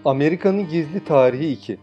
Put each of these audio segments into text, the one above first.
Amerika'nın Gizli Tarihi 2.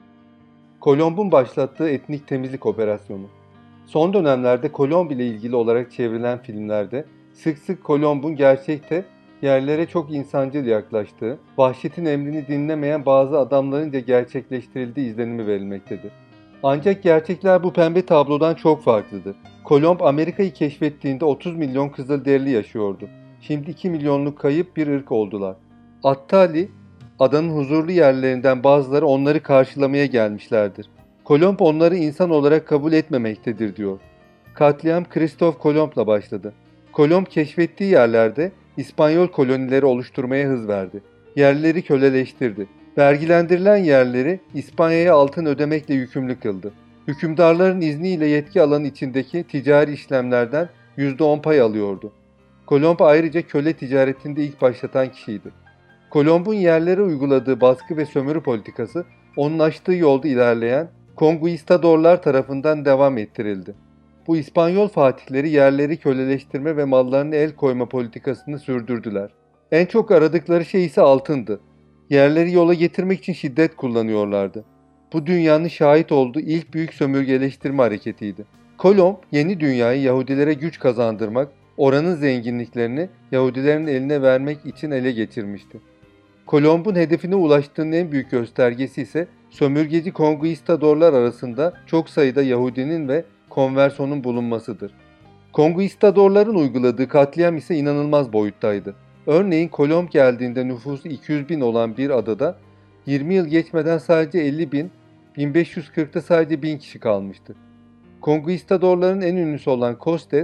Kolomb'un başlattığı etnik temizlik operasyonu. Son dönemlerde Kolomb ile ilgili olarak çevrilen filmlerde sık sık Kolomb'un gerçekte yerlere çok insancıl yaklaştığı, vahşetin emrini dinlemeyen bazı adamlarınca gerçekleştirildiği izlenimi verilmektedir. Ancak gerçekler bu pembe tablodan çok farklıdır. Kolomb Amerika'yı keşfettiğinde 30 milyon Kızılderili yaşıyordu. Şimdi 2 milyonluk kayıp bir ırk oldular. Attali, adanın huzurlu yerlerinden bazıları onları karşılamaya gelmişlerdir. Kolomb onları insan olarak kabul etmemektedir diyor. Katliam Christoph Kolomb'la başladı. Kolomb keşfettiği yerlerde İspanyol kolonileri oluşturmaya hız verdi. Yerlileri köleleştirdi. Vergilendirilen yerleri İspanya'ya altın ödemekle yükümlü kıldı. Hükümdarların izniyle yetki alanı içindeki ticari işlemlerden %10 pay alıyordu. Kolomb ayrıca köle ticaretinde ilk başlatan kişiydi. Kolomb'un yerlere uyguladığı baskı ve sömürü politikası, onun açtığı yolda ilerleyen Konquistadorlar tarafından devam ettirildi. Bu İspanyol fatihleri yerleri köleleştirme ve mallarına el koyma politikasını sürdürdüler. En çok aradıkları şey ise altındı. Yerleri yola getirmek için şiddet kullanıyorlardı. Bu dünyanın şahit olduğu ilk büyük sömürgeleştirme hareketiydi. Kolomb, yeni dünyayı Yahudilere güç kazandırmak, oranın zenginliklerini Yahudilerin eline vermek için ele geçirmişti. Kolomb'un hedefine ulaştığının en büyük göstergesi ise sömürgeci Konquistadorlar arasında çok sayıda Yahudinin ve konversionun bulunmasıdır. Konquistadorların uyguladığı katliam ise inanılmaz boyuttaydı. Örneğin Kolomb geldiğinde nüfusu 200 bin olan bir adada 20 yıl geçmeden sadece 50 bin, 1540'ta sadece 1000 kişi kalmıştı. Konquistadorların en ünlüsü olan Cortés,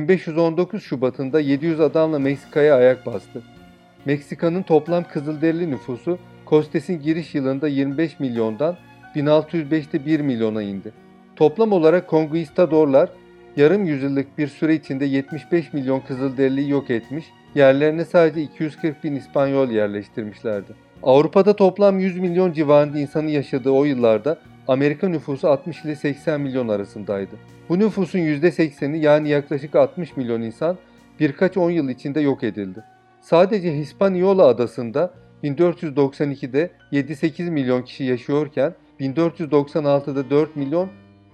1519 Şubat'ında 700 adamla Meksika'ya ayak bastı. Meksika'nın toplam Kızılderili nüfusu Cortés'in giriş yılında 25 milyondan 1605'te 1 milyona indi. Toplam olarak Konquistadorlar yarım yüzyıllık bir süre içinde 75 milyon Kızılderiliyi yok etmiş, yerlerine sadece 240 bin İspanyol yerleştirmişlerdi. Avrupa'da toplam 100 milyon civarında insanın yaşadığı o yıllarda Amerika nüfusu 60 ile 80 milyon arasındaydı. Bu nüfusun %80'i yani yaklaşık 60 milyon insan birkaç 10 yıl içinde yok edildi. Sadece Hispaniola adasında 1492'de 7-8 milyon kişi yaşıyorken 1496'da 4 milyon,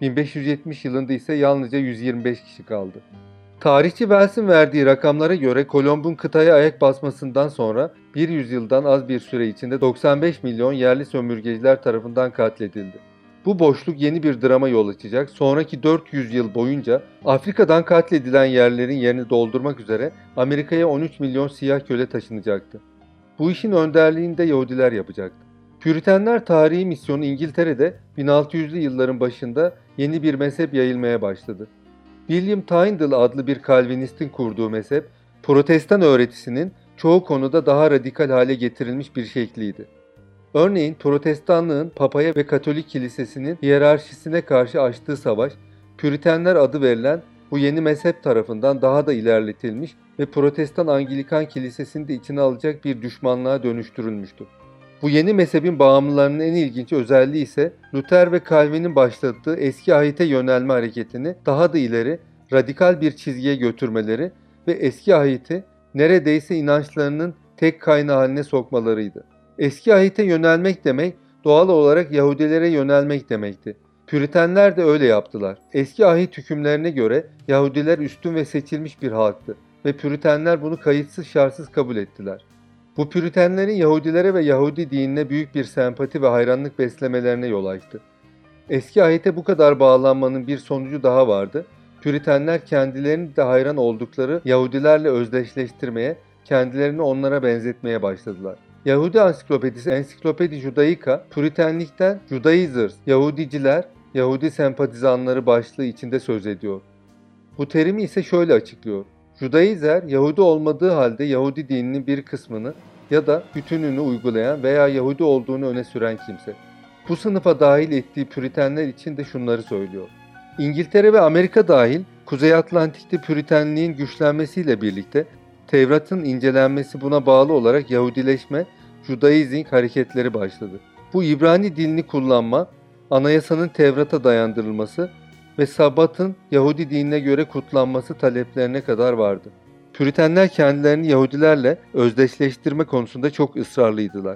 1570 yılında ise yalnızca 125 kişi kaldı. Tarihçi Wells'in verdiği rakamlara göre Kolomb'un kıtaya ayak basmasından sonra bir yüzyıldan az bir süre içinde 95 milyon yerli sömürgeciler tarafından katledildi. Bu boşluk yeni bir drama yol açacak. Sonraki 400 yıl boyunca Afrika'dan katledilen yerlerin yerini doldurmak üzere Amerika'ya 13 milyon siyah köle taşınacaktı. Bu işin önderliğini de Yahudiler yapacaktı. Püritenler tarihi misyonu İngiltere'de 1600'lü yılların başında yeni bir mezhep yayılmaya başladı. William Tyndale adlı bir Kalvinistin kurduğu mezhep, Protestan öğretisinin çoğu konuda daha radikal hale getirilmiş bir şekliydi. Örneğin Protestanlığın Papa'ya ve Katolik Kilisesi'nin hiyerarşisine karşı açtığı savaş, Püritenler adı verilen bu yeni mezhep tarafından daha da ilerletilmiş ve Protestan Anglikan Kilisesi'ni de içine alacak bir düşmanlığa dönüştürülmüştü. Bu yeni mezhebin bağımlılarının en ilginç özelliği ise Luther ve Calvin'in başlattığı eski ahite yönelme hareketini daha da ileri, radikal bir çizgiye götürmeleri ve eski ahiti neredeyse inançlarının tek kaynağı haline sokmalarıydı. Eski ahite yönelmek demek doğal olarak Yahudilere yönelmek demekti. Püritenler de öyle yaptılar. Eski ahit hükümlerine göre Yahudiler üstün ve seçilmiş bir halktı ve Püritenler bunu kayıtsız şartsız kabul ettiler. Bu Püritenlerin Yahudilere ve Yahudi dinine büyük bir sempati ve hayranlık beslemelerine yol açtı. Eski ahite bu kadar bağlanmanın bir sonucu daha vardı. Püritenler kendilerini de hayran oldukları Yahudilerle özdeşleştirmeye, kendilerini onlara benzetmeye başladılar. Yahudi ansiklopedisi Encyclopedia Judaica, Püritenlikten Judaizers, Yahudiciler, Yahudi sempatizanları başlığı içinde söz ediyor. Bu terimi ise şöyle açıklıyor. Judaizer, Yahudi olmadığı halde Yahudi dininin bir kısmını ya da bütününü uygulayan veya Yahudi olduğunu öne süren kimse. Bu sınıfa dahil ettiği Püritenler için de şunları söylüyor. İngiltere ve Amerika dahil Kuzey Atlantik'te Püritenliğin güçlenmesiyle birlikte Tevrat'ın incelenmesi buna bağlı olarak Yahudileşme, Judaizing hareketleri başladı. Bu İbrani dilini kullanma, anayasanın Tevrat'a dayandırılması ve Sabat'ın Yahudi dinine göre kutlanması taleplerine kadar vardı. Püritenler kendilerini Yahudilerle özdeşleştirme konusunda çok ısrarlıydılar.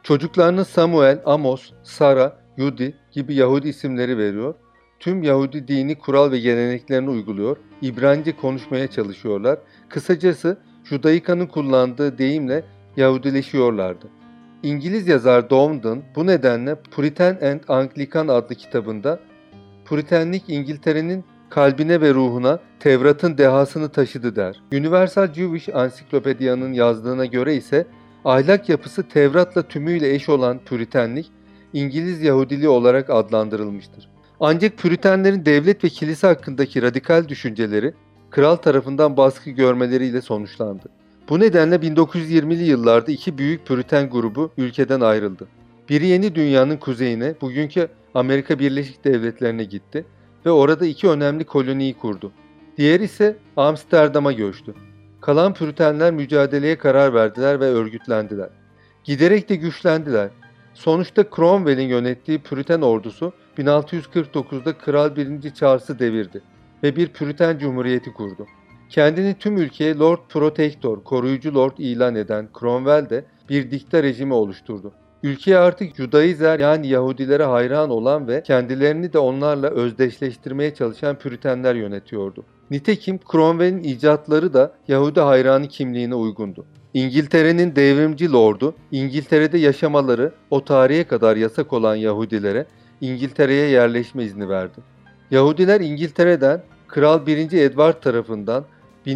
Çocuklarına Samuel, Amos, Sara, Yudi gibi Yahudi isimleri veriyor. Tüm Yahudi dini kural ve geleneklerini uyguluyor. İbranice konuşmaya çalışıyorlar. Kısacası Judaika'nın kullandığı deyimle Yahudileşiyorlardı. İngiliz yazar Dowden bu nedenle Puritan and Anglican adlı kitabında Püritenlik İngiltere'nin kalbine ve ruhuna Tevrat'ın dehasını taşıdı der. Universal Jewish Encyclopedia'nın yazdığına göre ise ahlak yapısı Tevrat'la tümüyle eş olan Püritenlik, İngiliz Yahudiliği olarak adlandırılmıştır. Ancak Püritenlerin devlet ve kilise hakkındaki radikal düşünceleri kral tarafından baskı görmeleriyle sonuçlandı. Bu nedenle 1920'li yıllarda iki büyük Püriten grubu ülkeden ayrıldı. Biri Yeni Dünya'nın kuzeyine, bugünkü Amerika Birleşik Devletleri'ne gitti ve orada iki önemli koloniyi kurdu. Diğeri ise Amsterdam'a göçtü. Kalan Püritenler mücadeleye karar verdiler ve örgütlendiler. Giderek de güçlendiler. Sonuçta Cromwell'in yönettiği Püriten ordusu 1649'da Kral 1. Charles'ı devirdi ve bir Püriten Cumhuriyeti kurdu. Kendini tüm ülkeye Lord Protector, koruyucu lord ilan eden Cromwell de bir dikta rejimi oluşturdu. Ülkeye artık Judaizler yani Yahudilere hayran olan ve kendilerini de onlarla özdeşleştirmeye çalışan Püritenler yönetiyordu. Nitekim Cromwell'in icatları da Yahudi hayranı kimliğine uygundu. İngiltere'nin devrimci lordu, İngiltere'de yaşamaları o tarihe kadar yasak olan Yahudilere İngiltere'ye yerleşme izni verdi. Yahudiler İngiltere'den Kral 1. Edward tarafından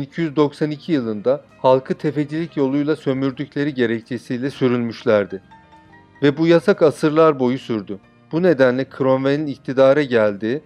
1292 yılında halkı tefecilik yoluyla sömürdükleri gerekçesiyle sürülmüşlerdi. Ve bu yasak asırlar boyu sürdü. Bu nedenle Cromwell'in iktidara geldiği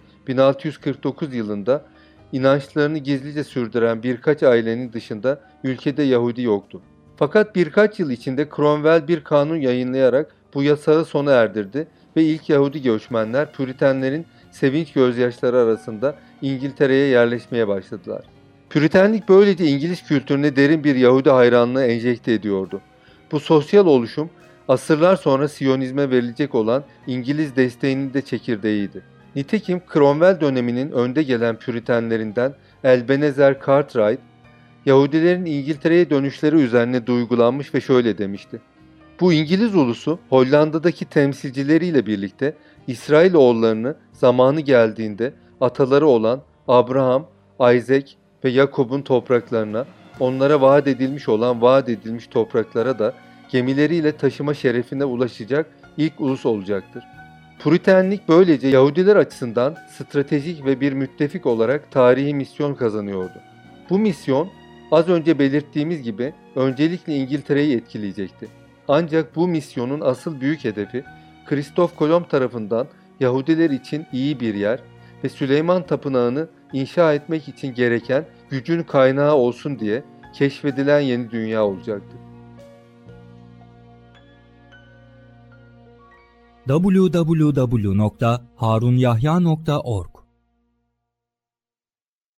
1649 yılında inançlarını gizlice sürdüren birkaç ailenin dışında ülkede Yahudi yoktu. Fakat birkaç yıl içinde Cromwell bir kanun yayınlayarak bu yasağı sona erdirdi ve ilk Yahudi göçmenler Püritenlerin sevinç gözyaşları arasında İngiltere'ye yerleşmeye başladılar. Püritenlik böylece İngiliz kültürüne derin bir Yahudi hayranlığı enjekte ediyordu. Bu sosyal oluşum asırlar sonra Siyonizme verilecek olan İngiliz desteğinin de çekirdeğiydi. Nitekim Cromwell döneminin önde gelen Püritenlerinden Ebenezer Cartwright, Yahudilerin İngiltere'ye dönüşleri üzerine duygulanmış ve şöyle demişti. Bu İngiliz ulusu Hollanda'daki temsilcileriyle birlikte İsrailoğullarını zamanı geldiğinde ataları olan Abraham, Isaac ve Yakup'un topraklarına, onlara vaat edilmiş olan vaat edilmiş topraklara da gemileriyle taşıma şerefine ulaşacak ilk ulus olacaktır. Püritenlik böylece Yahudiler açısından stratejik ve bir müttefik olarak tarihi misyon kazanıyordu. Bu misyon az önce belirttiğimiz gibi öncelikle İngiltere'yi etkileyecekti. Ancak bu misyonun asıl büyük hedefi Kristof Kolomb tarafından Yahudiler için iyi bir yer ve Süleyman Tapınağı'nı inşa etmek için gereken gücün kaynağı olsun diye keşfedilen yeni dünya olacaktı. www.harunyahya.org